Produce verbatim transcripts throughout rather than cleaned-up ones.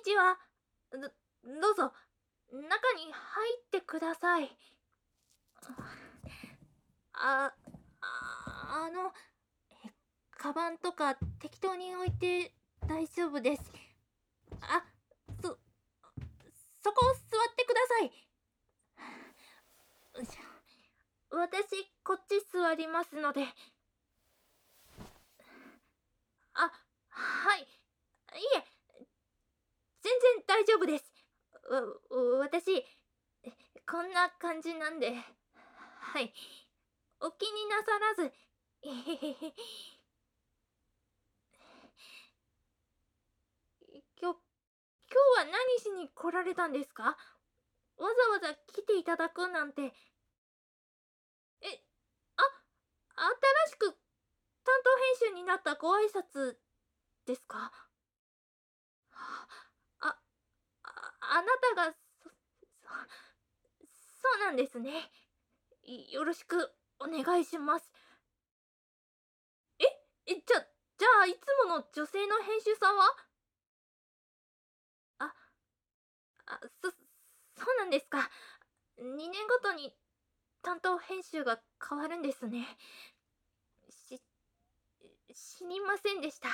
ちは。ど、どうぞ、中に入ってください。あ、あ、あの、えカバンとか適当に置いて大丈夫です。あ、そ、そこ座ってください。よいしょ。私、こっち座りますので。あ、はい。いえ、全然大丈夫です。わ、私、こんな感じなんで。はい。お気になさらず。えへへへ。今日、今日は何しに来られたんですか？わざわざ来ていただくなんて。え、あ、新しく担当編集になったご挨拶ですか？あ、あ、あなたが、そ、そ、そうなんですね。よろしくお願いします。え、え、じゃ、じゃあ、いつもの女性の編集さんは？あ、あ、そ、そうなんですか。にねんごとに担当編集が変わるんですね。し、知りませんでした。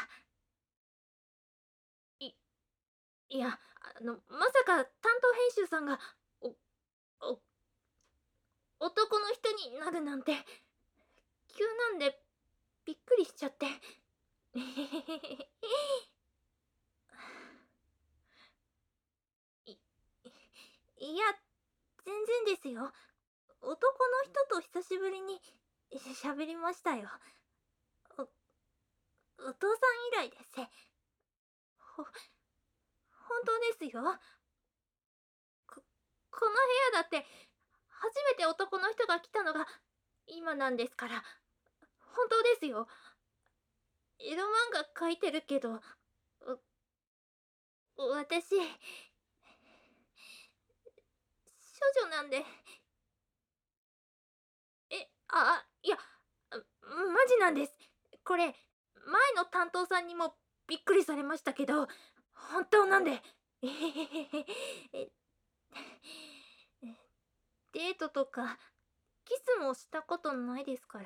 い、いや、あの、まさか担当編集さんが、お、お、男の人になるなんて、急なんで、びっくりしちゃって。えへへへへ。い、いや、全然ですよ。男の人と久しぶりに喋りましたよ。お、お父さん以来です。ほ、本当ですよ。こ、この部屋だって、初めて男の人が来たのが今なんですから。本当ですよ。エロ漫画描いてるけど、私、処女なんで。え、あ、いや、マジなんです。これ、前の担当さんにもびっくりされましたけど、本当なんで。えへへへへ。デートとか、キスもしたことないですから。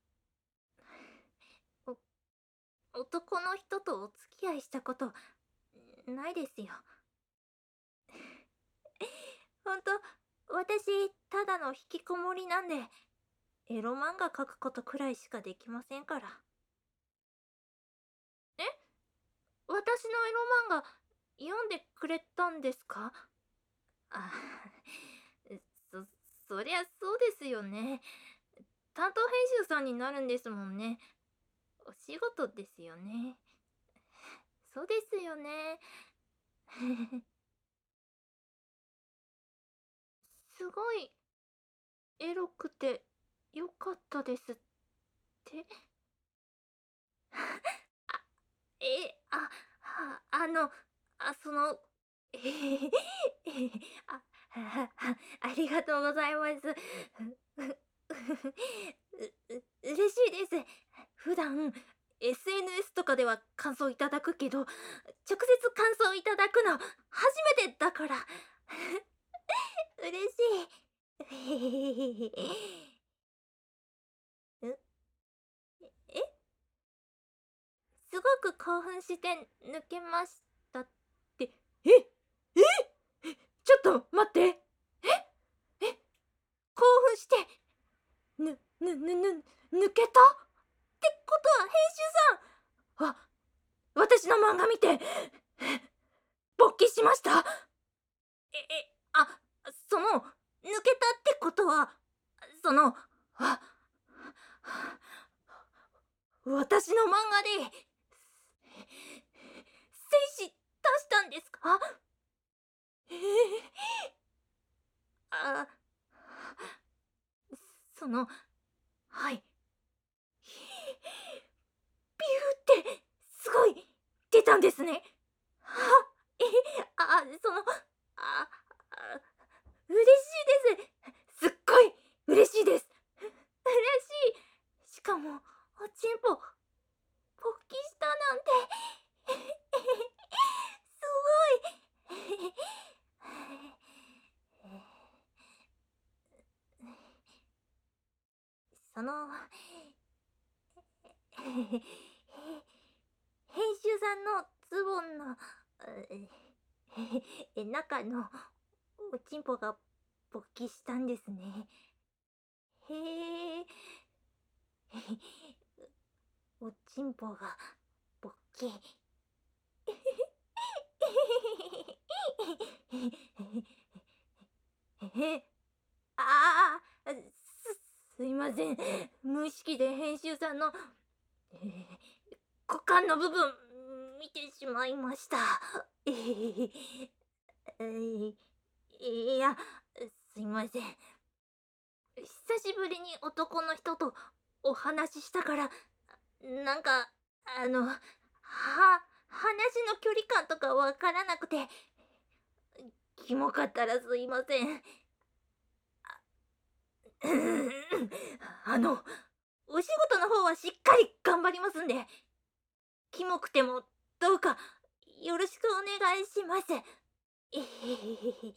お、男の人とお付き合いしたことないですよ。ほんと、私、ただの引きこもりなんで、エロ漫画描くことくらいしかできませんから。え、私のエロ漫画、読んでくれたんですか？あ、そ、そりゃそうですよね。担当編集さんになるんですもんね。お仕事ですよね。そうですよね。すごい、エロくて、よかったですって。あ、え、あ、は、あの、あ、その、えへへ、えへへ、あ、ははありがとうございます。う、う、う、嬉しいです。普段、エスエヌエス とかでは感想いただくけど、直接感想いただくの、初めてだから。嬉しい。う、え、すごく興奮して抜けましたって。え、え、ちょっと待って。え、え、興奮して、ぬ、ぬ、ぬ、ぬ、抜けたってことは編集さん、わ、私の漫画見て、勃起しました。え、え、あ、その、抜けたってことは、その、あ、私の漫画で、精子出したんですか？えー、あ、その、はい。ビューって、すごい、出たんですね。は、え、あ、その、あ、あ、嬉しいです。すっごい嬉しいです。嬉しい。しかも、おちんぽ、勃起したなんて。すごい。 その、編集さんのズボンの、え中のおちんぽが勃起したんですね。へえ、おちんぽが勃起。え、ああ、す、すいません。無意識で編集さんの、えー股間の部分見てしまいました。えーえーいや、すいません。久しぶりに男の人とお話ししたから、なんか、あの、は、話の距離感とかわからなくて、キモかったらすいません。あの、お仕事の方はしっかり頑張りますんで、キモくてもどうかよろしくお願いします。えへへへ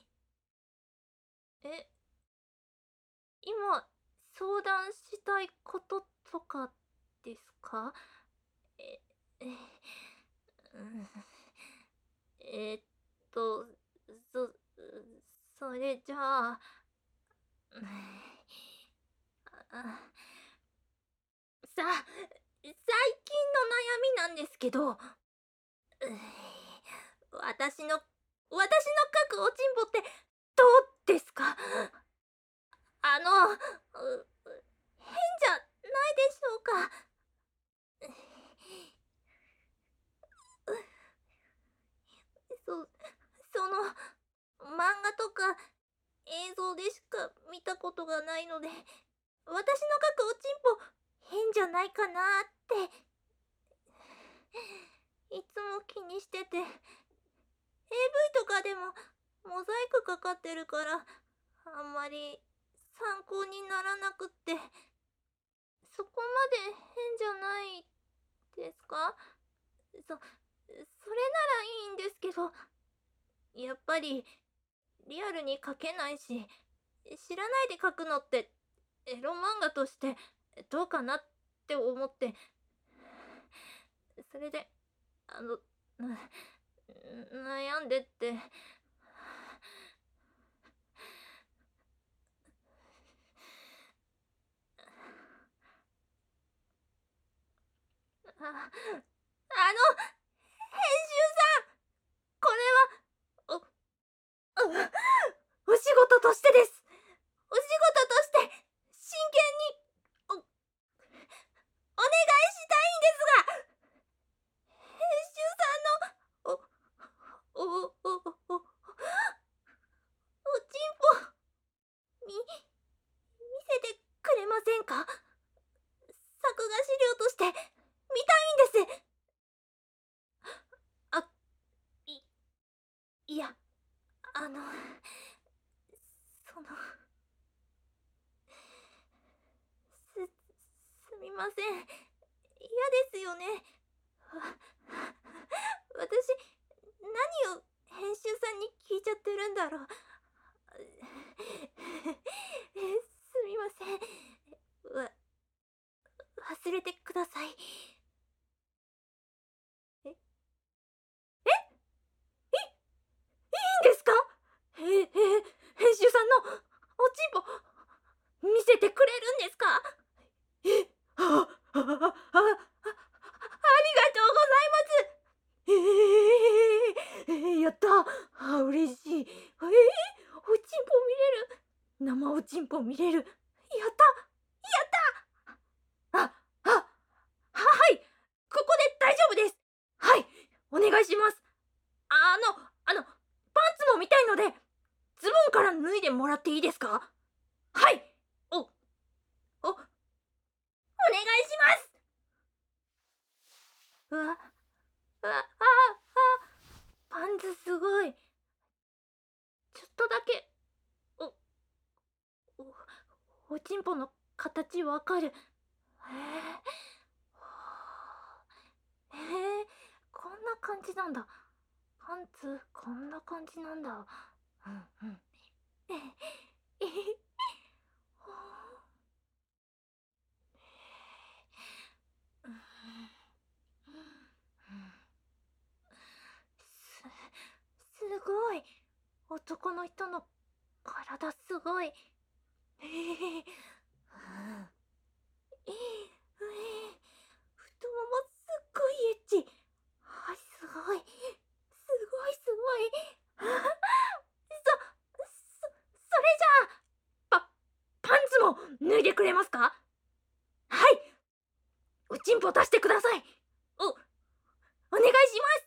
え、今、相談したいこととかですか？え、え、うん、えーっと、そ、それじゃあ、うん、あ、さ、最近の悩みなんですけど、うん私の、私の書くおちんぽってどうですか？あの、う変じゃないでしょうか？そ、その、漫画とか映像でしか見たことがないので、私の描くおちんぽ変じゃないかなって、いつも気にしてて、エーブイ とかでもモザイクかかってるから、あんまり参考にならなくって、そこまで変じゃないですか？そ、それならいいんですけど、やっぱりリアルに描けないし、知らないで描くのってエロ漫画としてどうかなって思って、それで、あの、な悩んでって、あ、あの、編集さん、これは、お、お仕事としてです。お仕事として、真剣に、お、お願いしたいんですが、編集さんの、お、お、お、お、お、おちんぽ、み、見せてくれませんか？作画資料として見たいんです。あ、い、いや、あの、その、す、すみません。嫌ですよね。わ私、何を編集さんに聞いちゃってるんだろう。すみません。わ、忘れてください。え、え、い、いいんですか？え、え、編集さんのおちんぽ、見せてくれるんですか？え、あ、あ、あ、あ、あ、ありがとうございます。えー、えー、やった。あ、嬉しい。えー、おちんぽ見れる。生おちんぽ見れる。やった。やった。あ、あ、は、はい。ここで大丈夫です。はい。お願いします。あの、あの、パンツも見たいので、ズボンから脱いでもらっていいですか？はい。お、お、お願いします。うわ、うわ、あ、あ、パンツすごい。ちょっとだけ、お、お、おちんぽの形わかる。へえ。へえ、こんな感じなんだ。パンツ、こんな感じなんだ。うんうん。え、え、 の人の体すごい。ええ、うんええ、うえ、太ももすっごいエッチ。はい、すごい。すごいすごい。そ、そ、それじゃあ、パ、パンツも脱いでくれますか？はい、おちんぽ出してください。お、お願いします。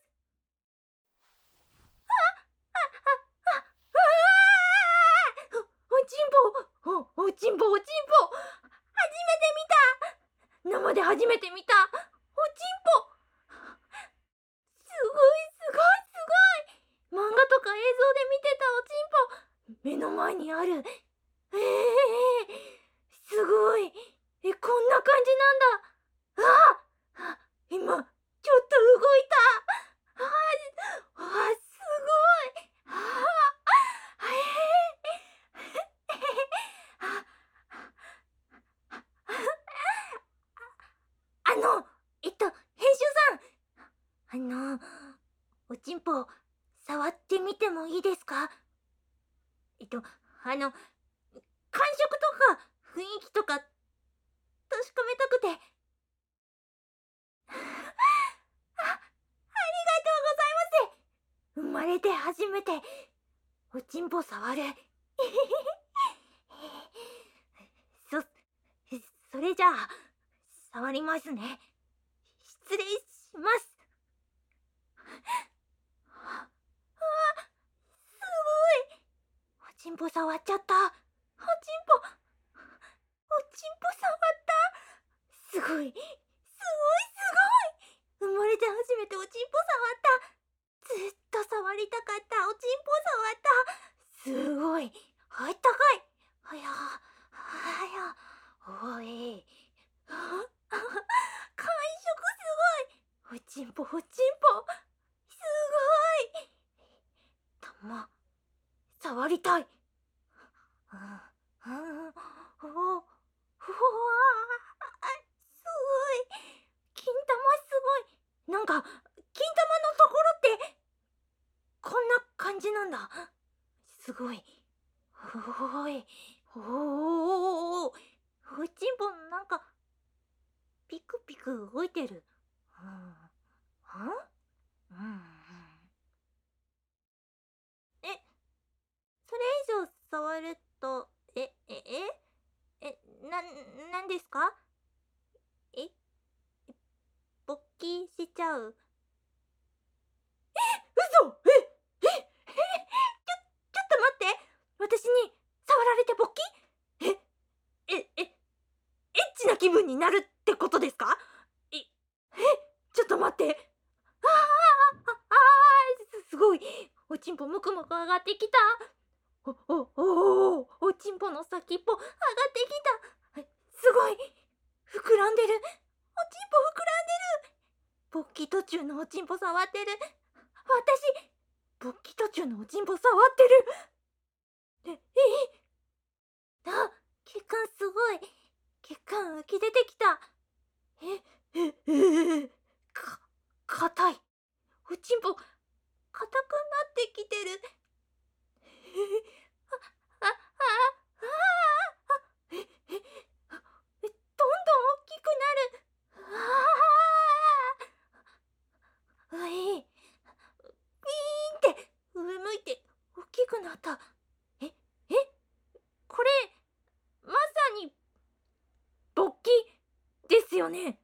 あ、あ、あ、うわーお、おちんぽ、お、おちんぽ、おちんぽ。初めて見た。生で初めて見た。おちんぽ。すごいすごいすごい。漫画とか映像で見てたおちんぽ、目の前にある。ええー、すごい。え、こんな感じなんだ。ああ、今、ちょっと動いた。ああ、あ、すごい。ああ、ええー、あ、あの、えっと、編集さん。あの、おちんぽ、触ってみてもいいですか？えっと、あの、感触とか雰囲気とか確かめたくて。あ、ありがとうございます。生まれて初めておちんぽ触る。そ、それじゃあ、触りますね。失礼します。あ、すごい。おちんぽ触っちゃった。おちんぽ、おちんぽ触った。すごい、すごいすごい。生まれて初めておちんぽ触った。ずっと触りたかったおちんぽ触った。すごい。あったかい。はや、はや、おい。あ、あ、感触すごい。おちんぽ、おちんぽ。すごい。たま、触りたい。うん、うん、お、おわ、すごい。金玉すごい。なんか、金玉のところって、こんな感じなんだ。すごい。おーい。おーおーおーおちんぽなんか、ピクピク動いてる。うん。んうん。え、それ以上触ると、え、え、え、え、な、なんですか？え、勃起しちゃう。嘘え、え、え、ちょ、ちょっと待って。私に触られて勃起？え、え、え、エッチな気分になるってことですか？え、え、ちょっと待って。ああ、ああ、ああ、す、すごい。おちんぽむくむく上がってきた。お、お、おお、おちんぽの先っぽ上がってきた。すごい。膨らんでる。おちんぽ膨らんでる。勃起途中のおちんぽ触ってる。私、勃起途中のおちんぽ触ってる。え、え、あ、血管すごい。血管浮き出てきた。え、え、ええ、か、硬い。おちんぽ、硬くなってきてる。あ、あ、あ、あ、あ、え、え、あ、え、どんどん大きくなる。ああ、うい、ピーンって上向いて大きくなった。え、え、これ、まさに、勃起ですよね。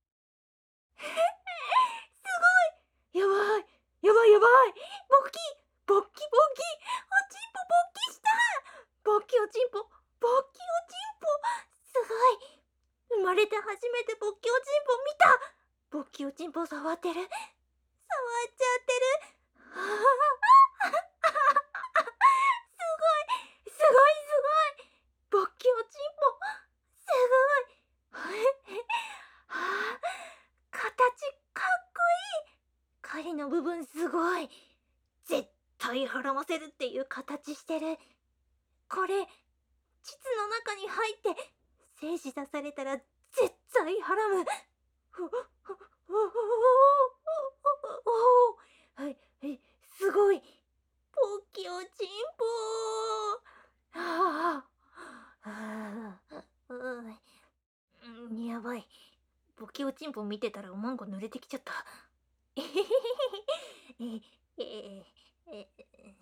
すごい。やばい。やばいやばい。勃起、勃起、勃起。おちんぽ勃起した。勃起おちんぽ、勃起おちんぽ。すごい。生まれて初めて勃起おちんぽ見た。勃起おちんぽ触ってる。触っちゃってる。ああ、すごい。すごいすごい。勃起おちんぽ。すごい。はあ、形かっこいい。狩りの部分すごい。絶対孕ませるっていう形してる。これ、膣の中に入って精子出されたら絶対はらむ。おおおおおおおお、はい、はい、すごい。 ポキオチンポー。ああ、ああ、うん、やばい。ポキオチンポ見てたらおまんこ濡れてきちゃった。えへへへへ。え、え、え、え、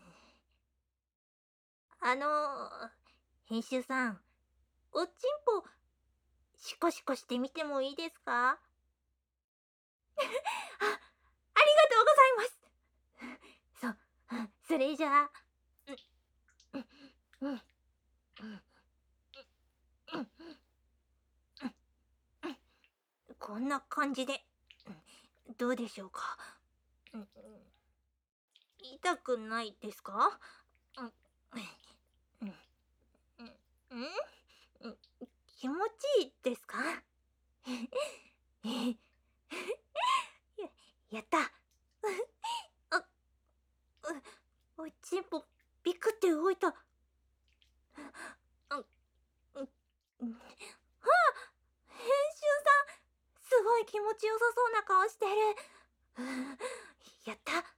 あのー、編集さん、おちんぽ、シコシコしてみてもいいですか？あ、ありがとうございます。そう、それじゃあ、うん、うん、うん、うん、うん、こんな感じで、どうでしょうか？うん、痛くないですか？うん、うん、うん、うん、気持ちいいですか？ややった。あ、う、おちんぽ、ビクって動いた。あ、う、うん、あ、編集さん、すごい気持ちよさそうな顔してる。やった、やった。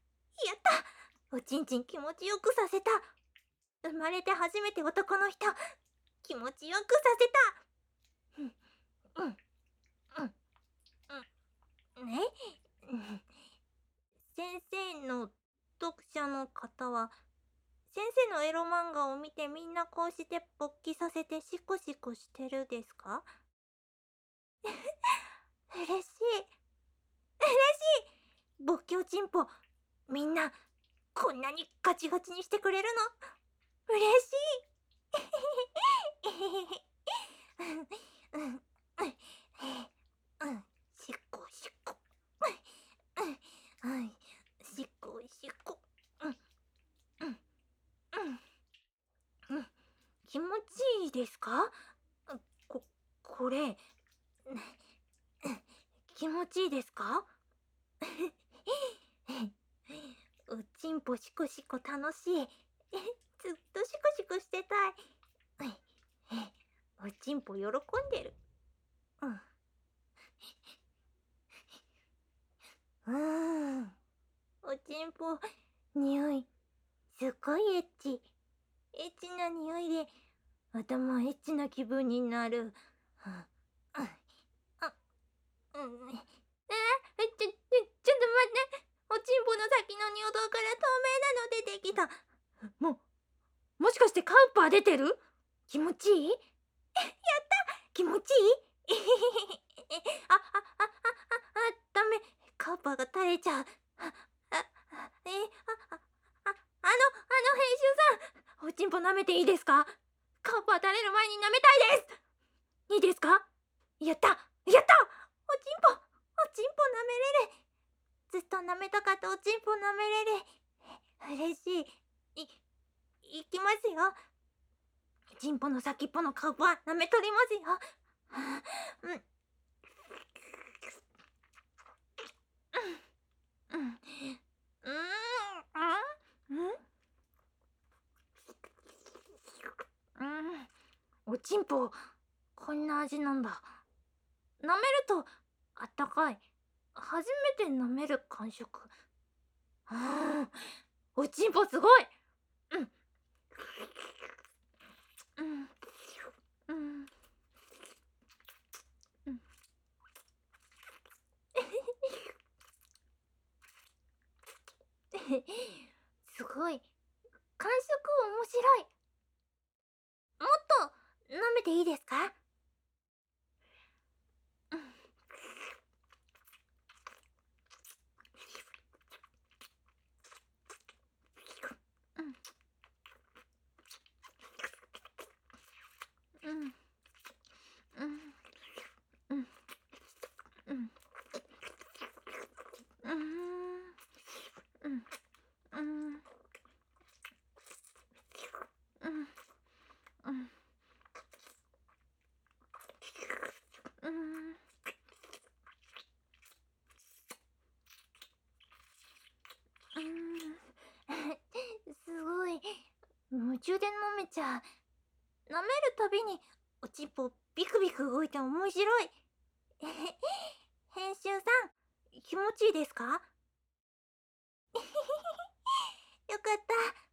おちんちん気持ちよくさせた。生まれて初めて男の人、気持ちよくさせた。うん、うん、うん、うん。ね、うん、先生の読者の方は、先生のエロ漫画を見てみんなこうして勃起させてシコシコしてるですか？嬉しい、嬉しい。勃起おちんぽ、みんなこんなにガチガチにしてくれるの嬉しい。うん、うん、うん、うん、しっこしっこ。うん、はい、しっこしっこ。うん、うん、うん、うん。気持ちいいですか？こ、これ、気持ちいいですか？おちんぽシコシコ楽しい。ずっとシコシコしてたい。おちんぽ喜んでる。うん。うーん。おちんぽ、匂い、すっごいエッチ。エッチな匂いで、頭エッチな気分になる。うん。あ、うん。えー、ちょ、ちょ、ちょっと待って。おちんぽの先の尿道から透明なの出てきた。も、もしかしてカウパー出てる？気持ちいい？やった！気持ちいい？えへへへ。あ、あ、あ、あ、あ、あ、ダメ。カウパーが垂れちゃう。あ、あ、え、あ、あ、あ、あの、あの編集さん、おちんぽ舐めていいですか？カウパー垂れる前に舐めたいです。いいですか？やった、やった！おちんぽ、おちんぽ舐めれる。ずっと舐めたかったおちんぽ舐めれる。嬉しい。い、いきますよ。ちんぽの先っぽのカウパー舐めとりますよ。うん。うん。うん。うん。うん。うん。おちんぽ、こんな味なんだ。舐めるとあったかい。初めて舐める感触。うん。おちんぽすごい。うん。うん。うん。うん。すごい。感触面白い。もっと舐めていいですか？うん。うん。うん。うん。うん。うん。うん。うん。うん。うん。うん。うん。すごい。夢中で飲めちゃう。舐めるたびにおちんぽビクビク動いて面白い。編集さん、気持ちいいですか？よかった。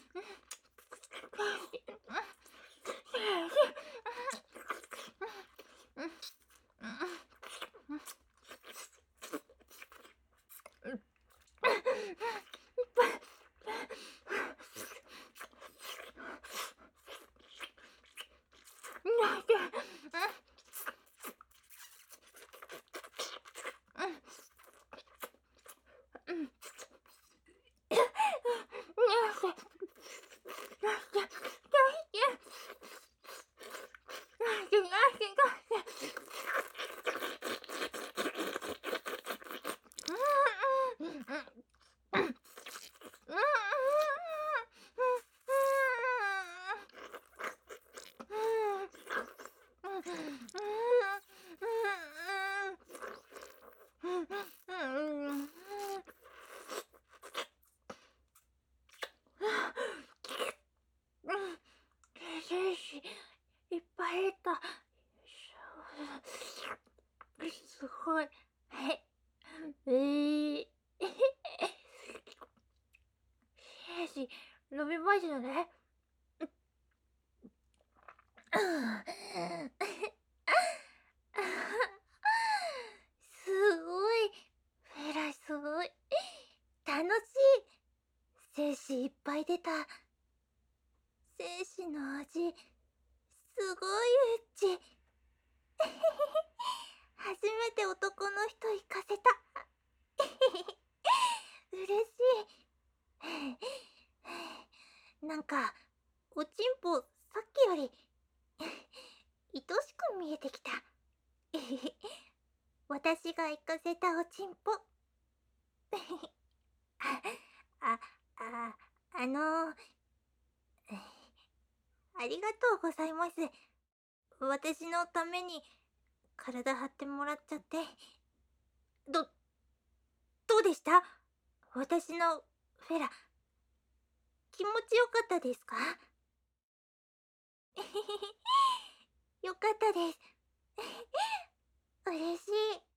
精子いっぱい出た。すごい。えー、精子伸びましたね。すごい。フェラすごい。楽しい。精子いっぱい出た。精子の味、すごいうっち。初めて男の人行かせた。嬉しい。なんか、おちんぽさっきより愛しく見えてきた。私が行かせたおちんぽ。あ、あ、あのー、ありがとうございます。私のために体張ってもらっちゃって。ど、どうでした？私のフェラ、気持ちよかったですか？よかったです。嬉しい。